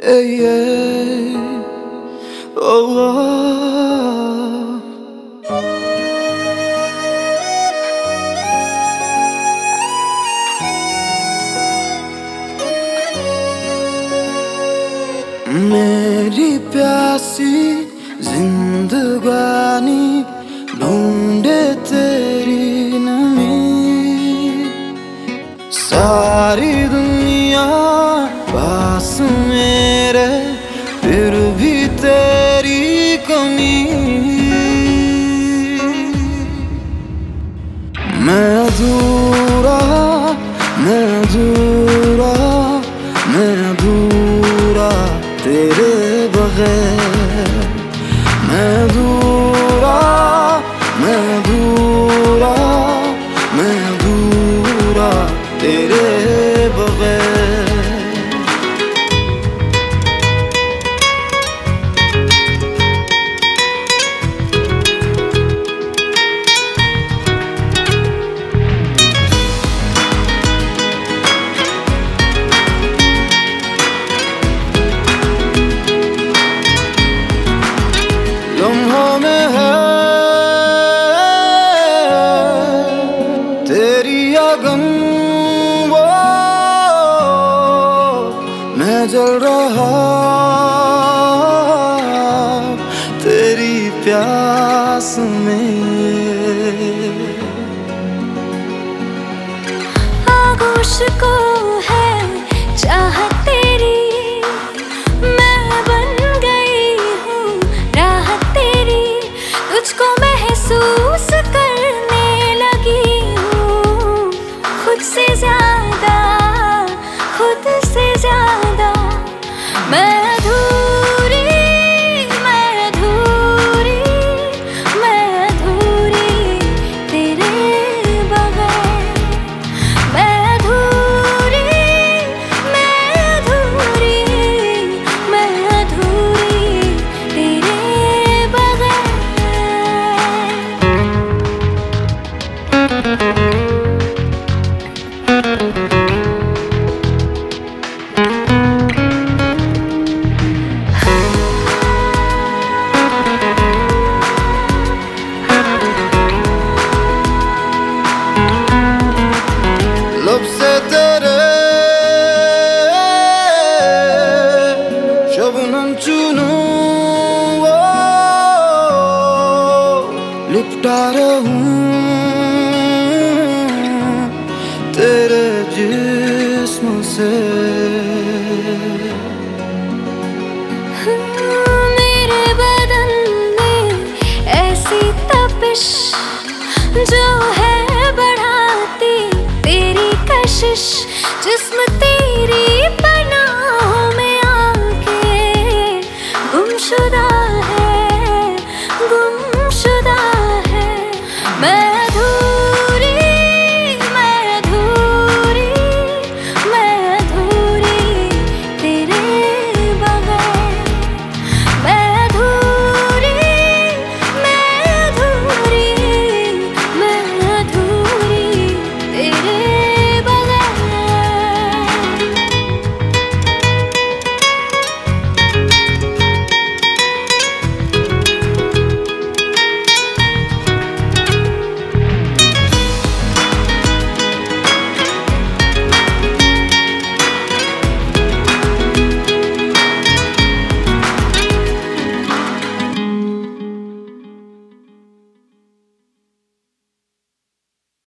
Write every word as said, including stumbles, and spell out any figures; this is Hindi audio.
Hey, yeah. Oh, oh. मेरी प्यासी जिंदगानी ढूंढे तेरी नमी, सारी दुनिया पास मेरे फिर भी तेरी कमी। मैं अधूरा मैं अधूरा मैं अधूरा तेरे बगैर, मैं अधूरा मैं अधूरा मैं अधूरा तेरे बगैर। लम्हों में है तेरी आगम, वो मैं जल रहा तेरी प्यास में। आगोश को है चाहत तेरी, तुझको महसूस करने लगी हूँ, खुद से ज्यादा खुद से ज्यादा। मैं अधूरी मैं अधूरी मैं अधूरी तेरे बगैर, मैं अधूरी मैं अधूरी मैं अधूरी तेरे बगैर। लब से तेरे शबनम चुनूं, वो लिपटा रहूं तेरे जिस्म से। मेरे बदन में ऐसी तपिश जो है बढ़ाती तेरी कशिश, जिस्म तेरा